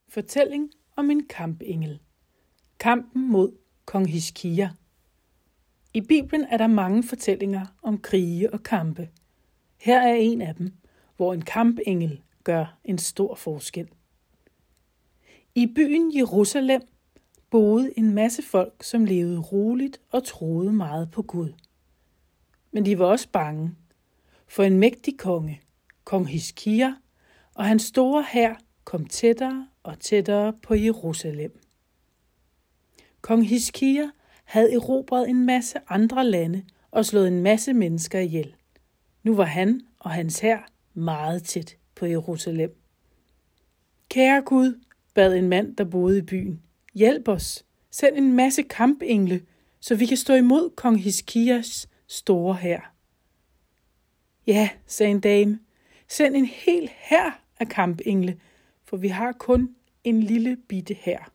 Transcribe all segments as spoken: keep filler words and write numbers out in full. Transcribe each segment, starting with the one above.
Fortælling om en kampengel. Kampen mod kong Hiskia. I Bibelen er der mange fortællinger om krige og kampe. Her er en af dem, hvor en kampengel gør en stor forskel. I byen Jerusalem boede en masse folk, som levede roligt og troede meget på Gud. Men de var også bange, for en mægtig konge, kong Hiskia, og hans store hær kom tættere og tættere på Jerusalem. Kong Hiskia havde erobret en masse andre lande og slået en masse mennesker ihjel. Nu var han og hans hær meget tæt på Jerusalem. Kære Gud, bad en mand, der boede i byen, hjælp os, send en masse kampengle, så vi kan stå imod kong Hiskias store hær. Ja, sagde en dame, send en hel hær af kampengle, for vi har kun en lille bitte hær.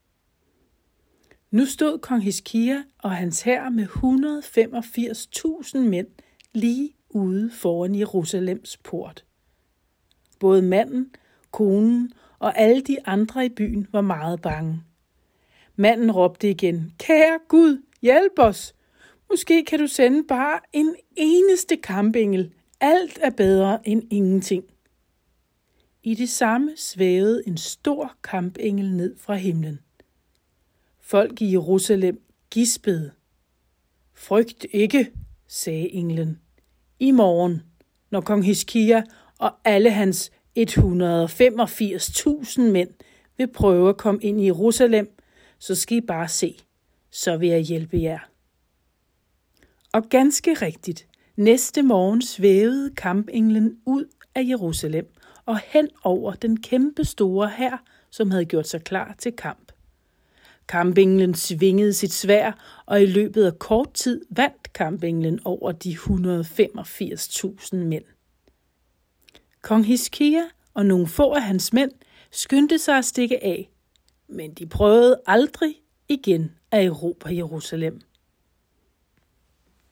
Nu stod kong Hiskia og hans hær med et hundrede og femogfirs tusind mænd lige ude foran Jerusalems port. Både manden, konen og alle de andre i byen var meget bange. Manden råbte igen, kære Gud, hjælp os! Måske kan du sende bare en eneste kampengel. Alt er bedre end ingenting. I det samme svævede en stor kampengel ned fra himlen. Folk i Jerusalem gispede. Frygt ikke, sagde englen. I morgen, når kong Hiskia og alle hans et hundrede og femogfirs tusind mænd vil prøve at komme ind i Jerusalem, så skal I bare se, så vil jeg hjælpe jer. Og ganske rigtigt, næste morgen svævede kampenglen ud af Jerusalem og hen over den kæmpe store hær, som havde gjort sig klar til kamp. Kampenglen svingede sit sværd, og i løbet af kort tid vandt kampenglen over de et hundrede og femogfirs tusind mænd. Kong Hiskia og nogle få af hans mænd skyndte sig at stikke af, men de prøvede aldrig igen at erobre Jerusalem.